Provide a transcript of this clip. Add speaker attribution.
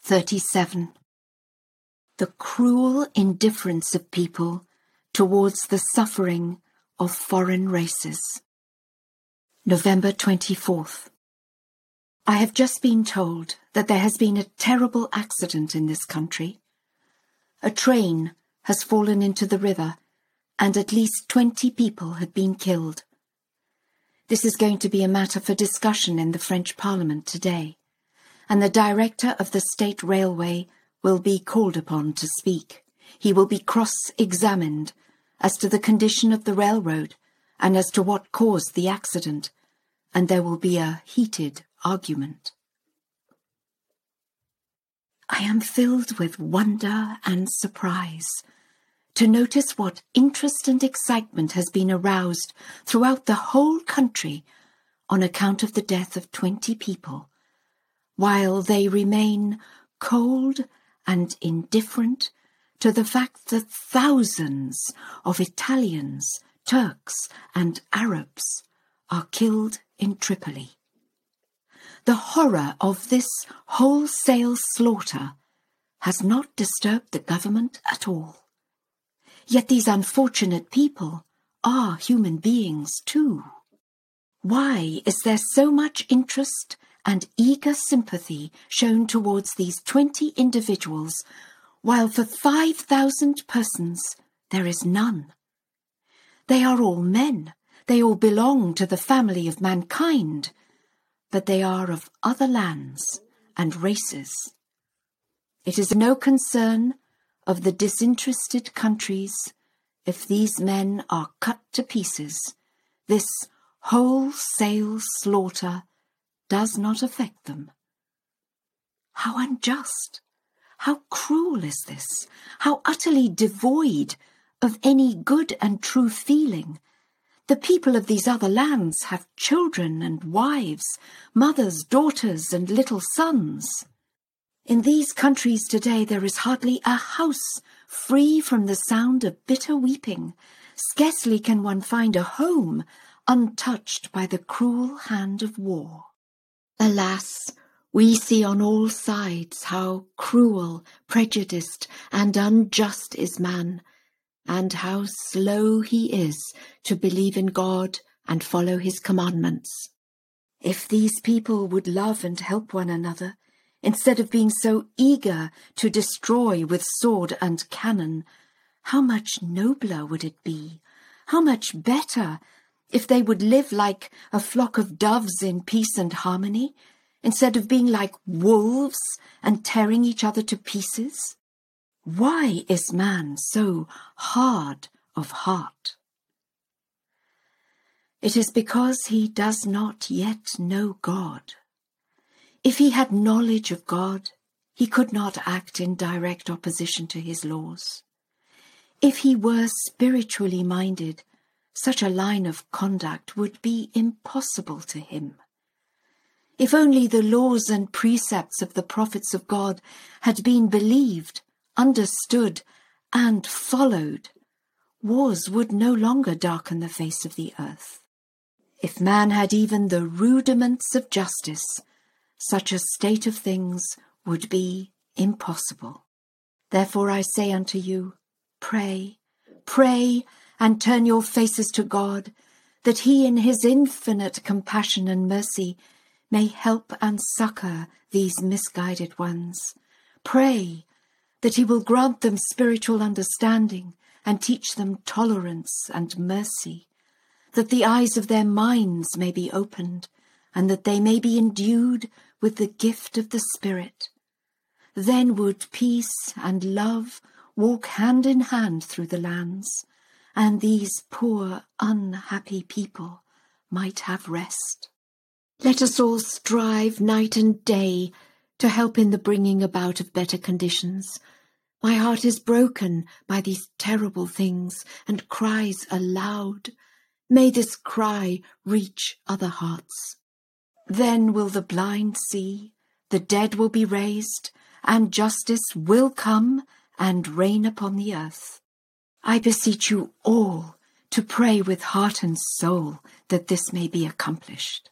Speaker 1: 37. The cruel indifference of people towards the suffering of foreign races. November 24th. I have just been told that there has been a terrible accident in this country. A train has fallen into the river and at least 20 people have been killed. This is going to be a matter for discussion in the French Parliament today, and the director of the State Railway will be called upon to speak. He will be cross-examined as to the condition of the railroad and as to what caused the accident, and there will be a heated argument. I am filled with wonder and surprise to notice what interest and excitement has been aroused throughout the whole country on account of the death of 20 people, while they remain cold and indifferent to the fact that thousands of Italians, Turks, and Arabs are killed in Tripoli. The horror of this wholesale slaughter has not disturbed the government at all. Yet these unfortunate people are human beings too. Why is there so much interest and eager sympathy shown towards these 20 individuals, while for 5,000 persons there is none? They are all men, they all belong to the family of mankind, but they are of other lands and races. It is no concern of the disinterested countries if these men are cut to pieces. This wholesale slaughter does not affect them. How unjust! How cruel is this! How utterly devoid of any good and true feeling! The people of these other lands have children and wives, mothers, daughters, and little sons. In these countries today there is hardly a house free from the sound of bitter weeping. Scarcely can one find a home untouched by the cruel hand of war. Alas, we see on all sides how cruel, prejudiced, and unjust is man, and how slow he is to believe in God and follow his commandments. If these people would love and help one another, instead of being so eager to destroy with sword and cannon, how much nobler would it be, how much better, if they would live like a flock of doves in peace and harmony, instead of being like wolves and tearing each other to pieces? Why is man so hard of heart? It is because he does not yet know God. If he had knowledge of God, he could not act in direct opposition to his laws. If he were spiritually minded, such a line of conduct would be impossible to him. If only the laws and precepts of the prophets of God had been believed, understood, and followed, wars would no longer darken the face of the earth. If man had even the rudiments of justice, such a state of things would be impossible. Therefore I say unto you, pray, pray, and turn your faces to God, that he in his infinite compassion and mercy may help and succor these misguided ones. Pray that he will grant them spiritual understanding and teach them tolerance and mercy, that the eyes of their minds may be opened, and that they may be endued with the gift of the Spirit. Then would peace and love walk hand in hand through the lands, and these poor, unhappy people might have rest. Let us all strive night and day to help in the bringing about of better conditions. My heart is broken by these terrible things and cries aloud. May this cry reach other hearts. Then will the blind see, the dead will be raised, and justice will come and reign upon the earth. I beseech you all to pray with heart and soul that this may be accomplished.